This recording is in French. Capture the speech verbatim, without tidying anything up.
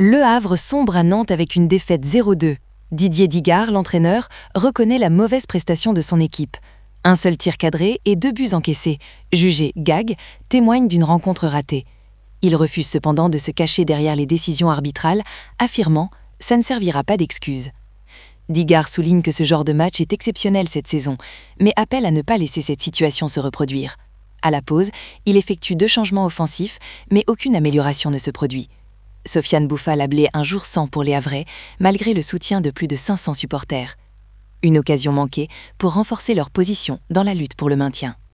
Le Havre sombre à Nantes avec une défaite zéro deux. Didier Digard, l'entraîneur, reconnaît la mauvaise prestation de son équipe. Un seul tir cadré et deux buts encaissés, jugés gag, témoignent d'une rencontre ratée. Il refuse cependant de se cacher derrière les décisions arbitrales, affirmant « ça ne servira pas d'excuse ». Digard souligne que ce genre de match est exceptionnel cette saison, mais appelle à ne pas laisser cette situation se reproduire. À la pause, il effectue deux changements offensifs, mais aucune amélioration ne se produit. Sofiane Bouffal a blé un jour sans pour les Havrais, malgré le soutien de plus de cinq cents supporters. Une occasion manquée pour renforcer leur position dans la lutte pour le maintien.